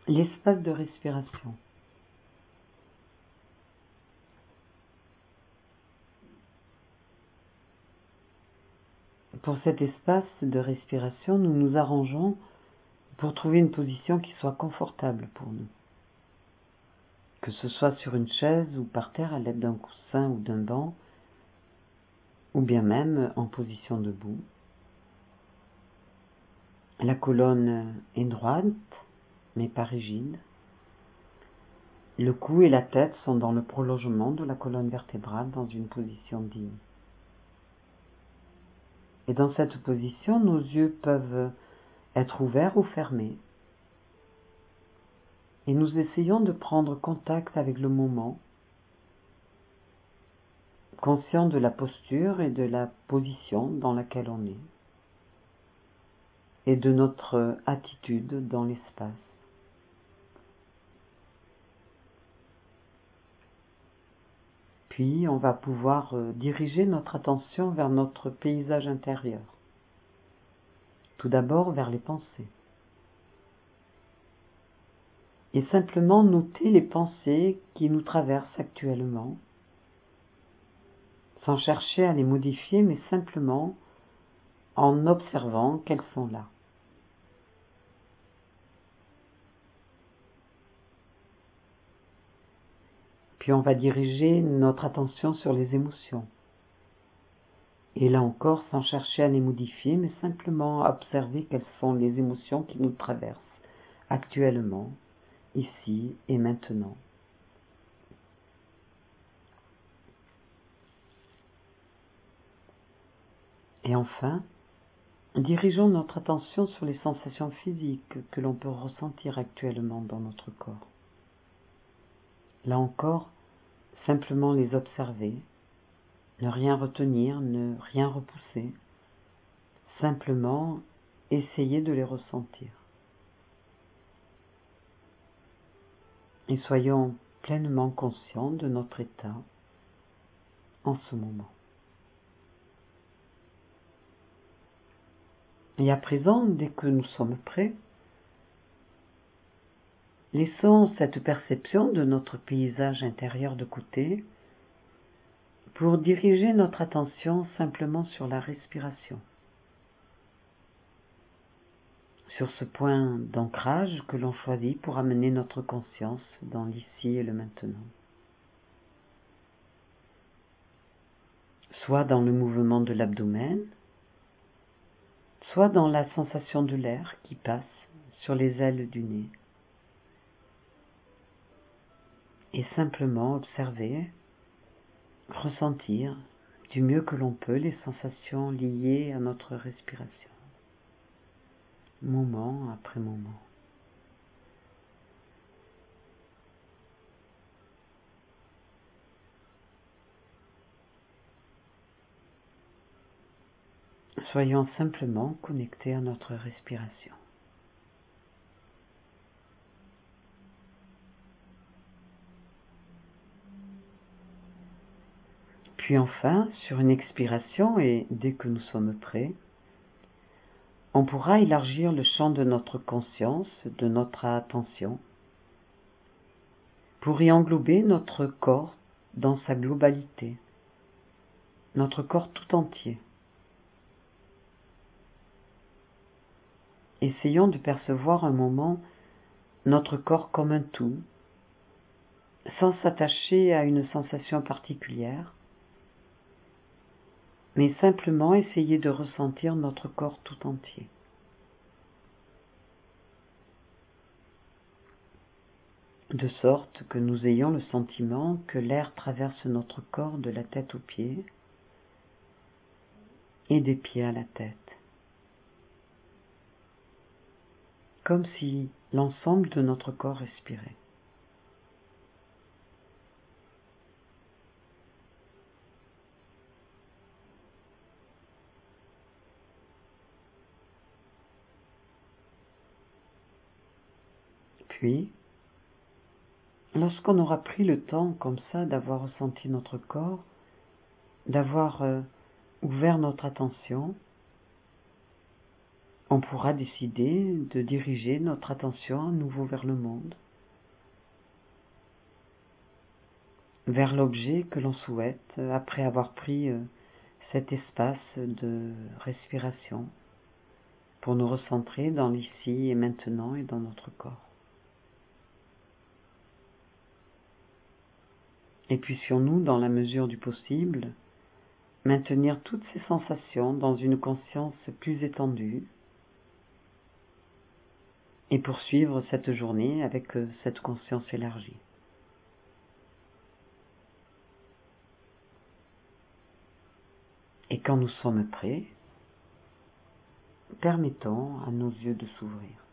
L'espace de respiration. Pour cet espace de respiration, nous nous arrangeons pour trouver une position qui soit confortable pour nous. Que ce soit sur une chaise ou par terre à l'aide d'un coussin ou d'un banc, ou bien même en position debout. La colonne est droite, mais pas rigide. Le cou et la tête sont dans le prolongement de la colonne vertébrale dans une position digne. Et dans cette position, nos yeux peuvent être ouverts ou fermés. Et nous essayons de prendre contact avec le moment, conscient de la posture et de la position dans laquelle on est, et de notre attitude dans l'espace. Puis on va pouvoir diriger notre attention vers notre paysage intérieur. Tout d'abord vers les pensées. Et simplement noter les pensées qui nous traversent actuellement, sans chercher à les modifier, mais simplement en observant qu'elles sont là. Puis on va diriger notre attention sur les émotions. Et là encore, sans chercher à les modifier, mais simplement à observer quelles sont les émotions qui nous traversent actuellement, ici et maintenant. Et enfin, dirigeons notre attention sur les sensations physiques que l'on peut ressentir actuellement dans notre corps. Là encore, simplement les observer, ne rien retenir, ne rien repousser, simplement essayer de les ressentir. Et soyons pleinement conscients de notre état en ce moment. Et à présent, dès que nous sommes prêts, laissons cette perception de notre paysage intérieur de côté pour diriger notre attention simplement sur la respiration, sur ce point d'ancrage que l'on choisit pour amener notre conscience dans l'ici et le maintenant. Soit dans le mouvement de l'abdomen, soit dans la sensation de l'air qui passe sur les ailes du nez. Et simplement observer, ressentir du mieux que l'on peut les sensations liées à notre respiration, moment après moment. Soyons simplement connectés à notre respiration. Puis enfin, sur une expiration et dès que nous sommes prêts, on pourra élargir le champ de notre conscience, de notre attention, pour y englober notre corps dans sa globalité, notre corps tout entier. Essayons de percevoir un moment notre corps comme un tout, sans s'attacher à une sensation particulière, mais simplement essayer de ressentir notre corps tout entier. De sorte que nous ayons le sentiment que l'air traverse notre corps de la tête aux pieds et des pieds à la tête, comme si l'ensemble de notre corps respirait. Puis, lorsqu'on aura pris le temps comme ça d'avoir ressenti notre corps, d'avoir ouvert notre attention, on pourra décider de diriger notre attention à nouveau vers le monde, vers l'objet que l'on souhaite après avoir pris cet espace de respiration pour nous recentrer dans l'ici et maintenant et dans notre corps. Et puissions-nous, dans la mesure du possible, maintenir toutes ces sensations dans une conscience plus étendue et poursuivre cette journée avec cette conscience élargie. Et quand nous sommes prêts, permettons à nos yeux de s'ouvrir.